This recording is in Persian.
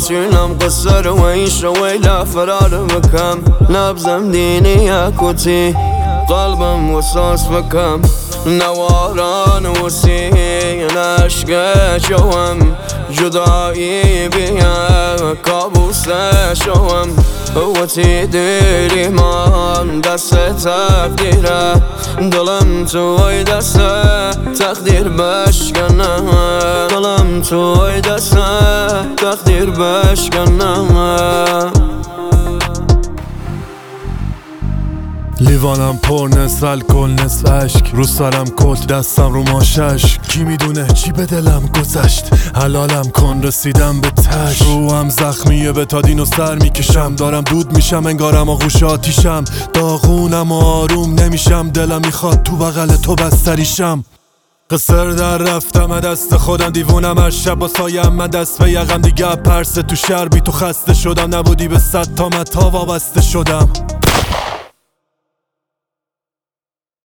میتونم قصه رو عیش رو ویلا فرار بکم نبزم دینی اکوتی قلبم وساس بکم نواران وسیع عشق شوم جدایی بیا کابوس شوم قوتی دیری من دست تقدیره دلم توی دست تقدیر بشکنه دلم توی دست تقدیر بشکنه لیوانم پر نصف الکل نصف عشق رو سرم کل دستم رو ماشش کی میدونه چی به دلم گذشت حلالم کن رسیدم به تش روحم زخمیه به تادین و سر میکشم دارم دود میشم انگارم آغوش آتیشم داغونم و آروم نمیشم دلم میخواد تو بغل تو بستریشم قصر در رفتم دست خودم دیوونم هر شب با سایم من دست به یقم دیگه پرسه تو شربی تو خسته شدم نبودی به 100 تا متا وابسته شدم